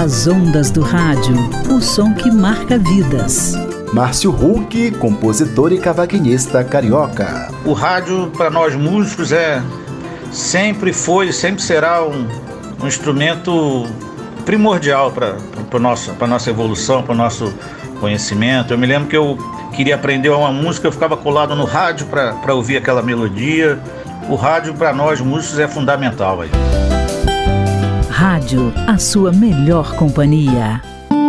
Pelas ondas do rádio, o som que marca vidas. Márcio Huck, compositor e cavaquinista carioca. O rádio, para nós músicos, sempre foi e sempre será um instrumento primordial para a nossa evolução, para o nosso conhecimento. Eu me lembro que eu queria aprender uma música, eu ficava colado no rádio para ouvir aquela melodia. O rádio, para nós músicos, é fundamental. Rádio, a sua melhor companhia.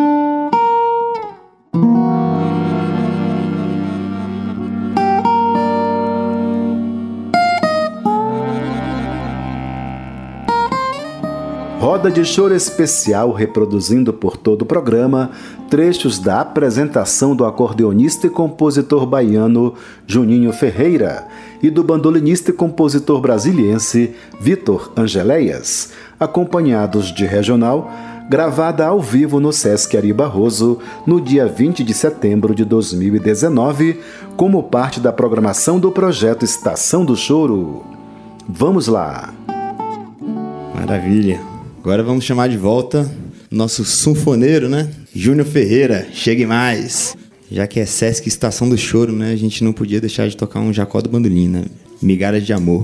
Roda de choro especial reproduzindo por todo o programa trechos da apresentação do acordeonista e compositor baiano Juninho Ferreira e do bandolinista e compositor brasiliense Vitor Angeléias, acompanhados de regional, gravada ao vivo no Sesc Ari Barroso no dia 20 de setembro de 2019, como parte da programação do projeto Estação do Choro. Vamos lá! Maravilha! Agora vamos chamar de volta nosso sanfoneiro, né? Júnior Ferreira, chegue mais! Já que é Sesc Estação do Choro, né? A gente não podia deixar de tocar um Jacó do Bandolim, né? Migalhas de Amor.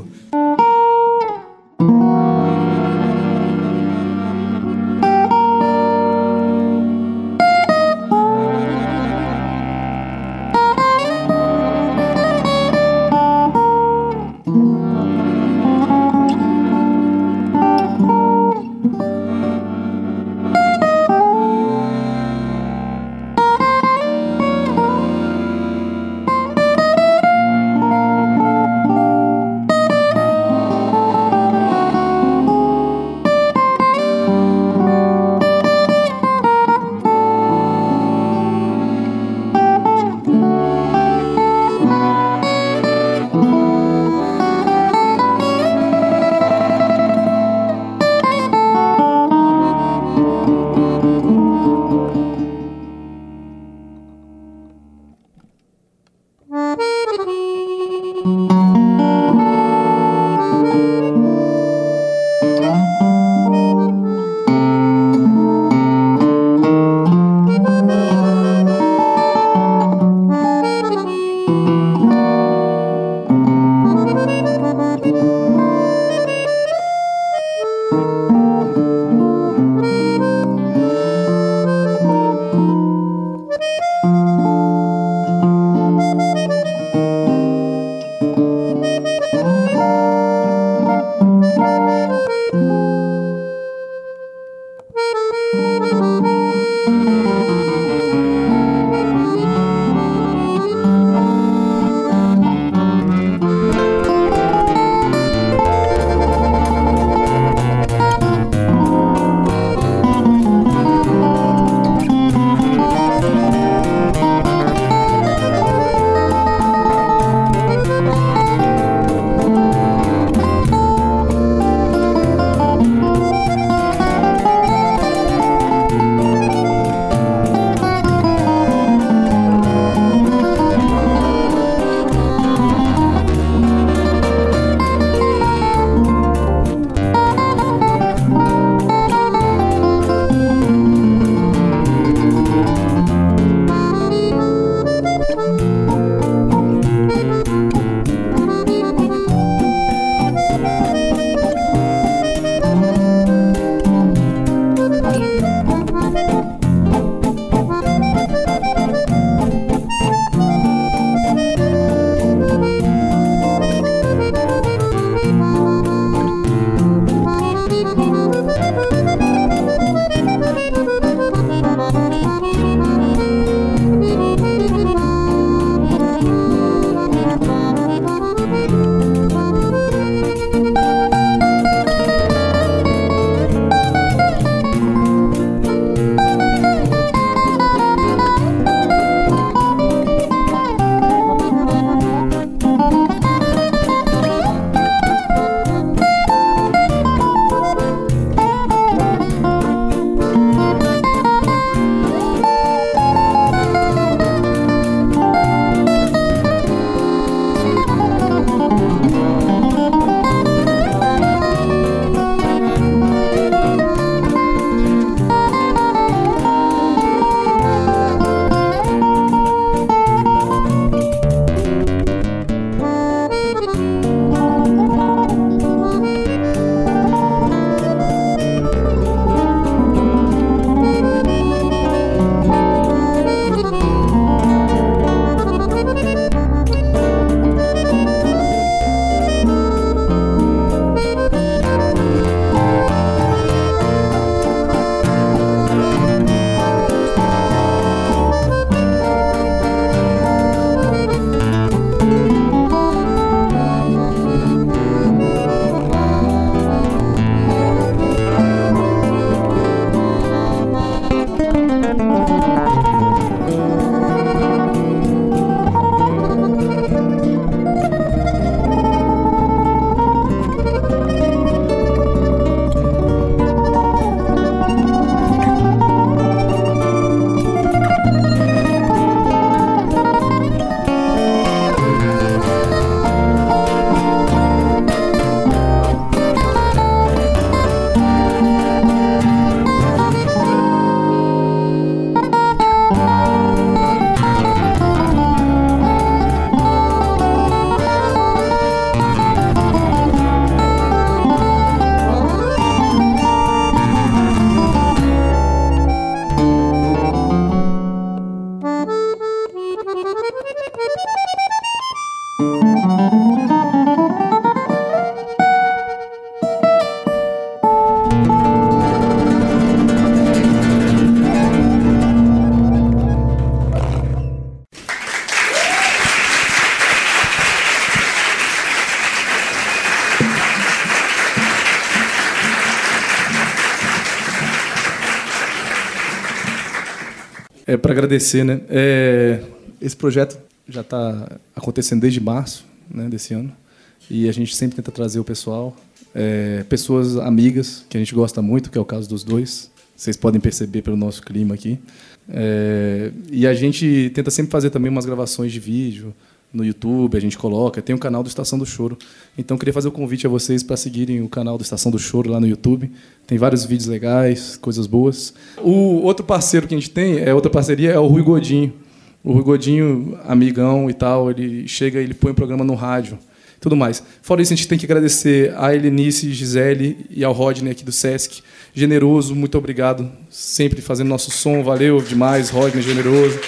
Para agradecer, né? Esse projeto já está acontecendo desde março, né, desse ano. E a gente sempre tenta trazer o pessoal, pessoas amigas, que a gente gosta muito, que é o caso dos dois. Vocês podem perceber pelo nosso clima aqui. E a gente tenta sempre fazer também umas gravações de vídeo no YouTube, a gente coloca. Tem o canal do Estação do Choro. Então, queria fazer o convite a vocês para seguirem o canal do Estação do Choro lá no YouTube. Tem vários vídeos legais, coisas boas. O outro parceiro que a gente tem, outra parceria, é o Rui Godinho. O Rui Godinho, amigão e tal, ele chega e ele põe o programa no rádio. Tudo mais. Fora isso, a gente tem que agradecer a Helenice, Gisele e ao Rodney aqui do Sesc. Generoso, muito obrigado. Sempre fazendo nosso som. Valeu demais, Rodney, generoso.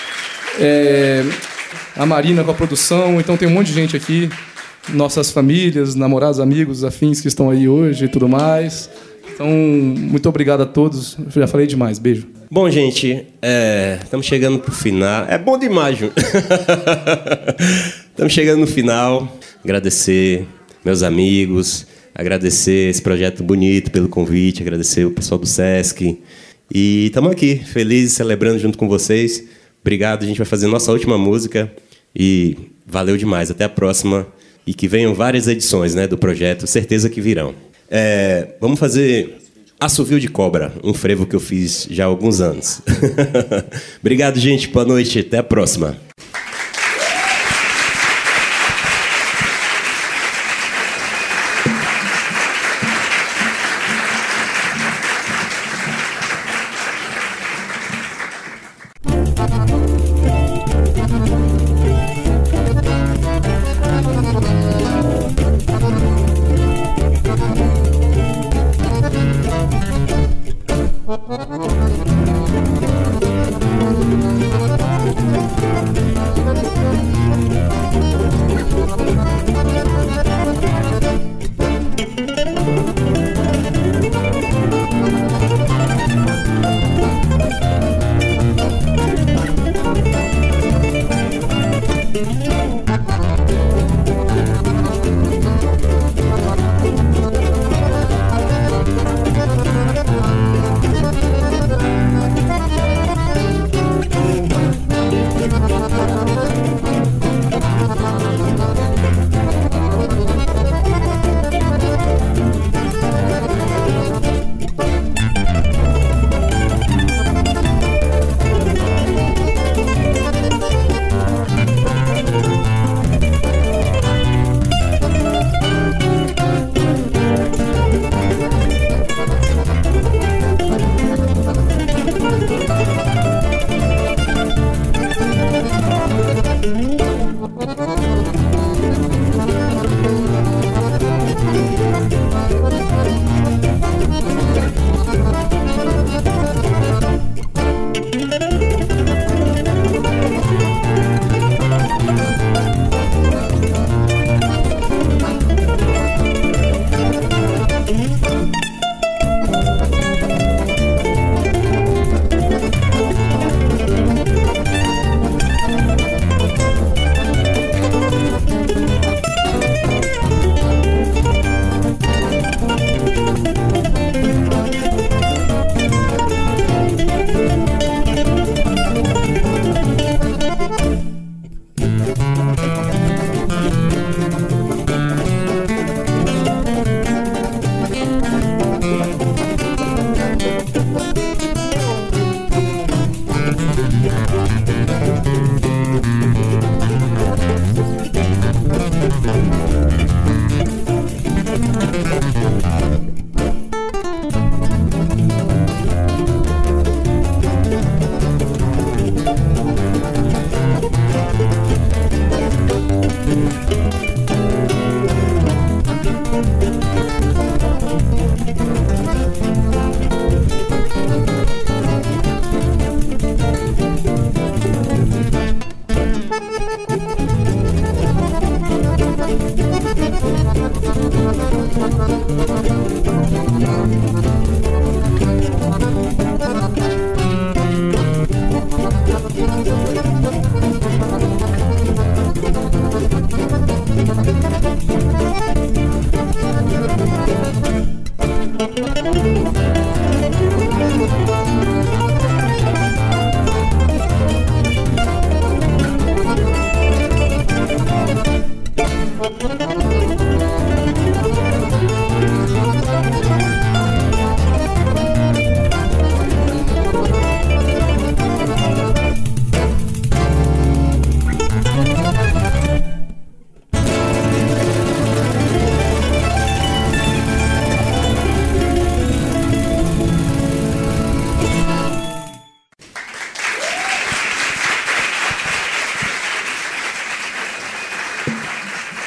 A Marina com a produção. Então tem um monte de gente aqui. Nossas famílias, namorados, amigos, afins que estão aí hoje e tudo mais. Então, muito obrigado a todos. Eu já falei demais. Beijo. Bom, gente, estamos chegando pro final. É bom demais, Júnior. Estamos chegando no final. Agradecer meus amigos, agradecer esse projeto bonito pelo convite, agradecer o pessoal do Sesc. E estamos aqui, felizes, celebrando junto com vocês. Obrigado, a gente vai fazer nossa última música e valeu demais. Até a próxima e que venham várias edições, né, do projeto, certeza que virão. Vamos fazer Assovio de Cobra, um frevo que eu fiz já há alguns anos. Obrigado, gente, boa noite, até a próxima.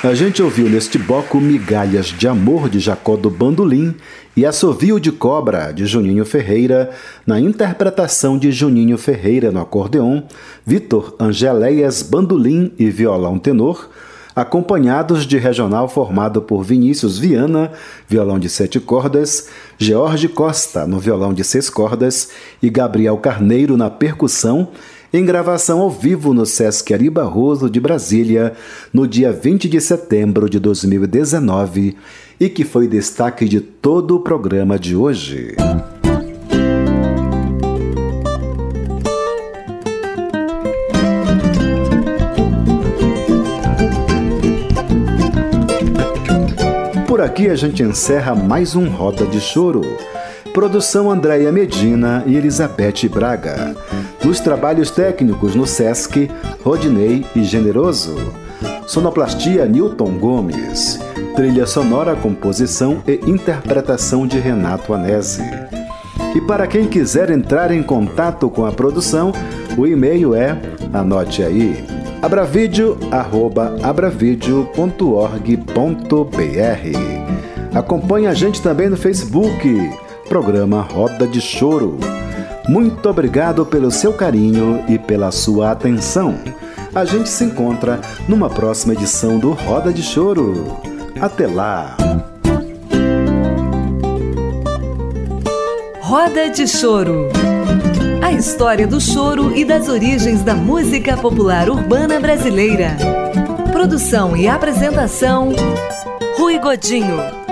A gente ouviu neste bloco Migalhas de Amor, de Jacó do Bandolim, e Assovio de Cobra, de Juninho Ferreira, na interpretação de Juninho Ferreira no acordeon, Vitor Angeléias bandolim e violão tenor, acompanhados de regional formado por Vinícius Viana, violão de 7 cordas, George Costa no violão de 6 cordas e Gabriel Carneiro na percussão, em gravação ao vivo no Sesc Ari Barroso de Brasília, no dia 20 de setembro de 2019, e que foi destaque de todo o programa de hoje. Por aqui a gente encerra mais um Roda de Choro. Produção Andréia Medina e Elizabeth Braga. Nos trabalhos técnicos no Sesc, Rodinei e Generoso. Sonoplastia Newton Gomes. Trilha sonora, composição e interpretação de Renato Anese. E para quem quiser entrar em contato com a produção, o e-mail é, anote aí, abravideo@abravideo.org.br. Acompanhe a gente também no Facebook, programa Roda de Choro. Muito obrigado pelo seu carinho e pela sua atenção. A gente se encontra numa próxima edição do Roda de Choro. Até lá! Roda de Choro. A história do choro e das origens da música popular urbana brasileira. Produção e apresentação, Rui Godinho.